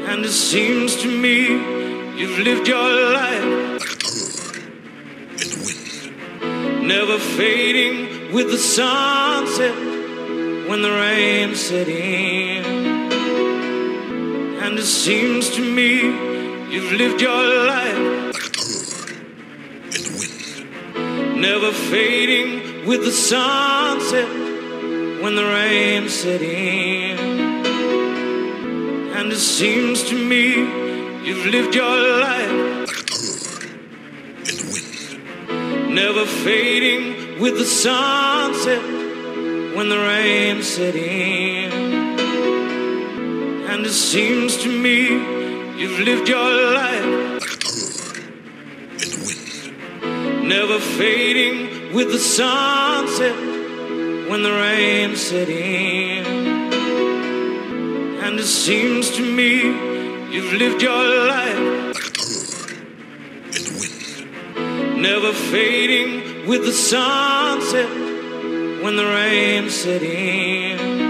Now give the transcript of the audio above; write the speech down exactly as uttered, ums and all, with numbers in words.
And it seems to me you've lived your life like a bird in the wind, never fading with the sunset when the rain set in. And it seems to me you've lived your life like a bird in the wind, never fading with the sunset when the rain set in. And it seems to me you've lived your life like a bird in the wind, never fading with the sunset when the rain set in. And it seems to me you've lived your life like a bird in the wind, never fading with the sunset when the rain set in. And it seems to me you've lived your life like a bird in the wind, never fading with the sunset when the rain set in.